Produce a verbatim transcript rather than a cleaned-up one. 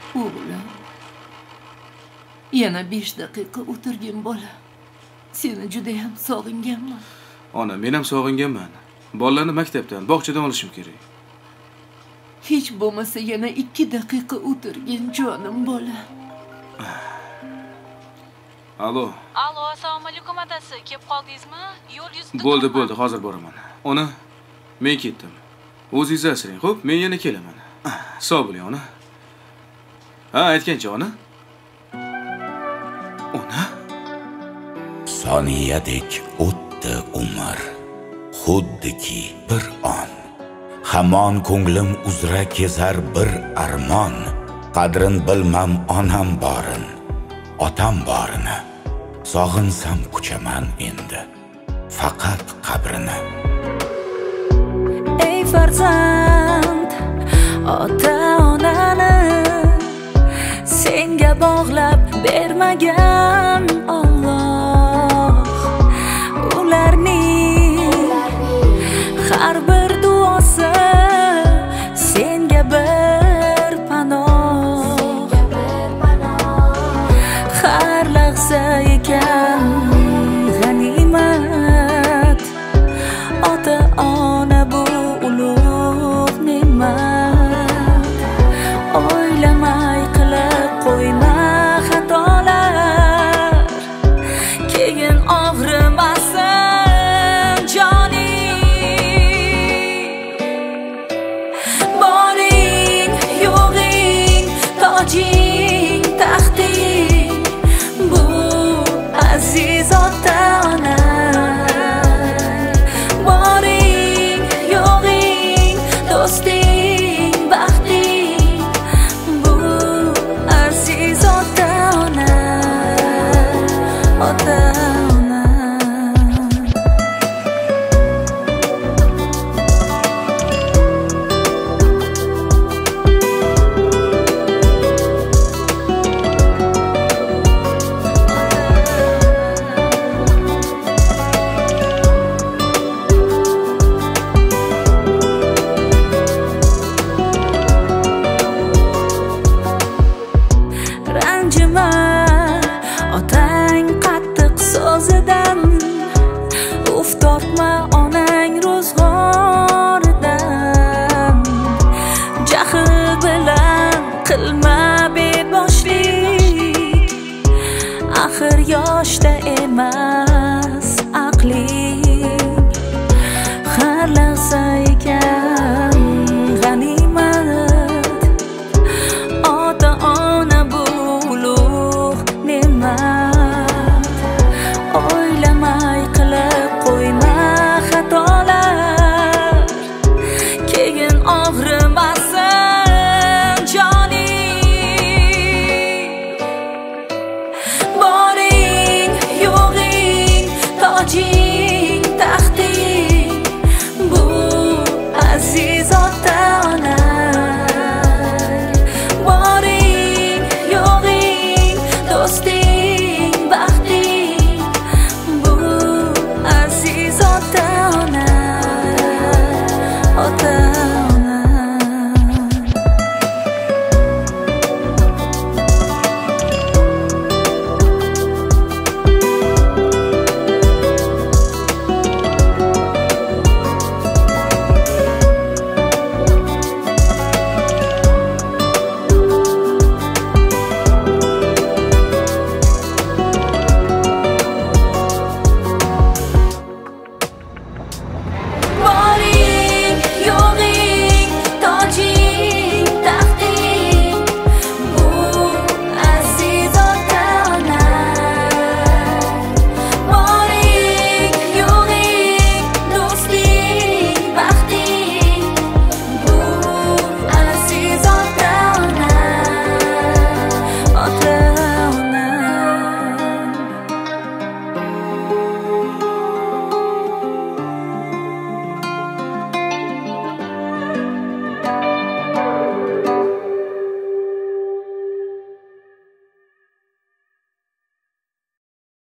O'g'lim, yana besh daqiqa o'tirgin bola. Seni juda ham sog'inganman. Ona, men ham sog'inganman. Bolalarni maktabdan, bog'chadan olishim kerak. Hech bo'lmasa yana ikki daqiqa o'tirgin jonim bola. Alo. Alo, assalomu alaykum adasi. Kelib qoldingizmi? Yo'l yuzida. Bo'ldi, bo'ldi, hozir boraman. Ona, men ketdim. O'zingiz asring, xo'p? Men yana kelaman. Sog' bo'ling, ona. Ha, aytgancha, ona. Ona. Soniyadek o'tdi umr, xuddiki bir on. Hamon ko'nglim uzra kezar bir armon. Qadrin bilmam onam borin, otam borini. Sog'insam kuchaman endi, faqat qabrini. Ey farzand, ota-onani senga bog'lab bermagan Alloh. Ularning har bir duosi senga bir panoh. Har lahza ekan g'animat, ota-ona bu ulug' ne'mat. O'ylamay qilib qo'yma xatolar, keyin og'rimasin joning. Boring, yo'g'ing, tojing, taxting, bu aziz ota-ona. Boring, yo'g'ing, do'sting, baxting, bu aziz ota-ona. Ota-ona. Ranjima otang qattiq so'zidan, uf tortma onang ro'zg'oridan. Jahl bilan qilma beboshlik, axir yoshda emas